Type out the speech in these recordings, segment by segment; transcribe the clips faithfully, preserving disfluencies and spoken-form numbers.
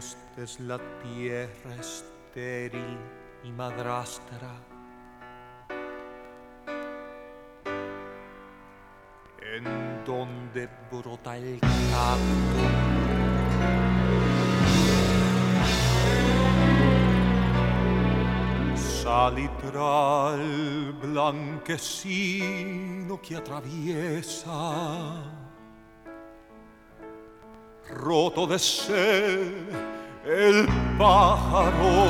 Esta es la tierra estéril y madrastra, en donde brota el cacto, salitral blanquecino que atraviesa, roto de sed el pájaro,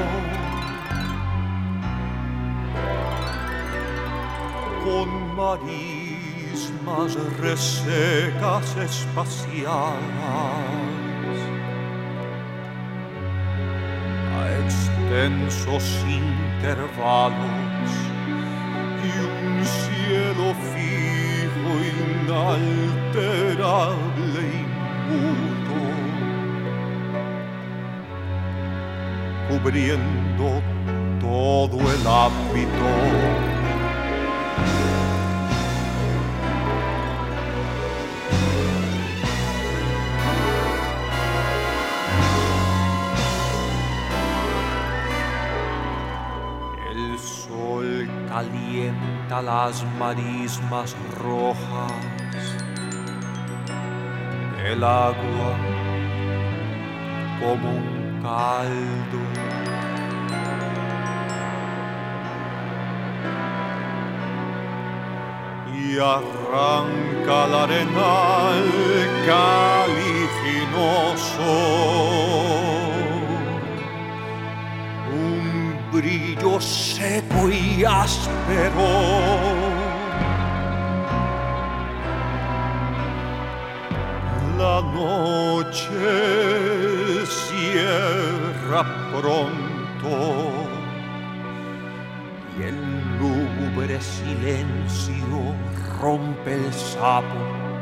con marismas resecas espaciadas a extensos intervalos y un cielo fijo, inalterable y mudo, cubriendo todo el ámbito. El sol calienta las marismas rojas, el agua como un caldo, y arranca el arenal caliginoso un brillo seco y áspero. La noche cierra pronto y el lúgubre silencio rompe el sapo.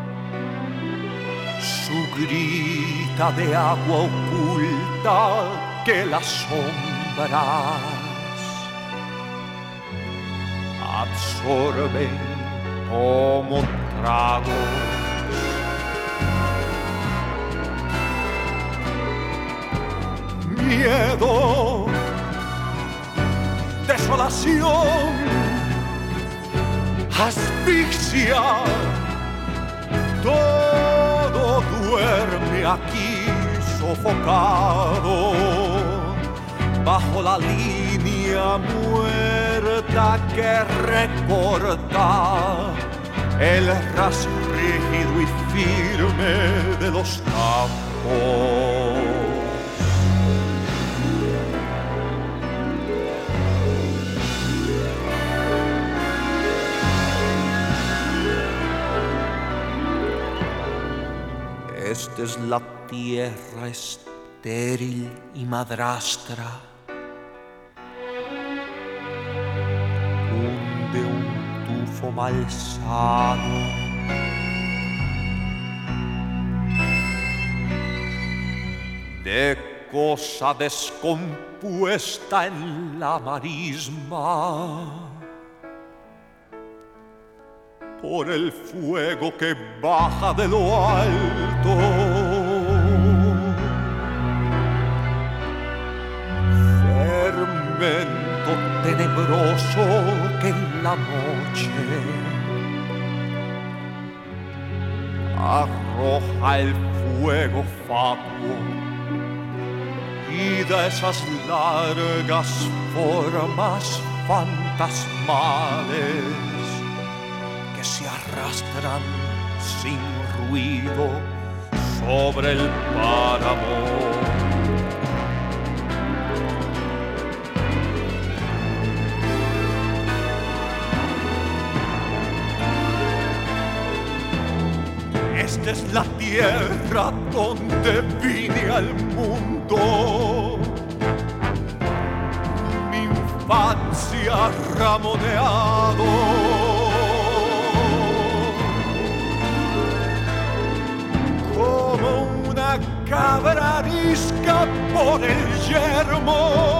Su grita de agua oculta que las sombras absorben como trago. Miedo, desolación, asfixia, todo duerme aquí sofocado bajo la línea muerta que recorta el ras rígido y firme de los campos. Esta es la tierra estéril y madrastra, hunde un tufo malsano, de cosa descompuesta en la marisma, por el fuego que baja de lo alto. Fermento tenebroso que en la noche arroja el fuego fatuo y da esas largas formas fantasmales que se arrastran sin ruido sobre el páramo. Esta es la tierra donde vine al mundo, mi infancia ramoneado. Cabra arisca por el yermo,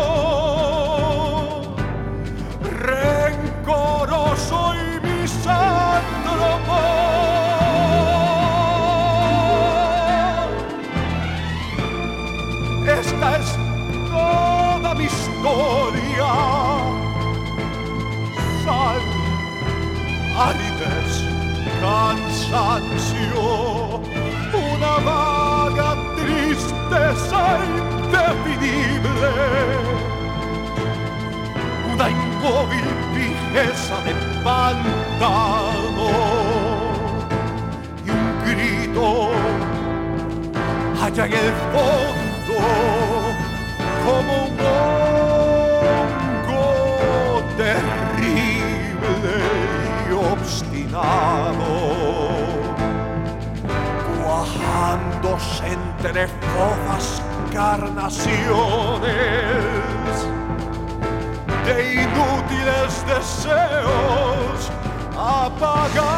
rencoroso y misántropo. melancolía, sal, aridez, cansancio, una vaga tristeza indefinible, una inmóvil fijeza de pantano y un grito allá en el fondo como un hongo terrible y obstinado, cuajándose entre fofas carnaciones de inútiles deseos apagados.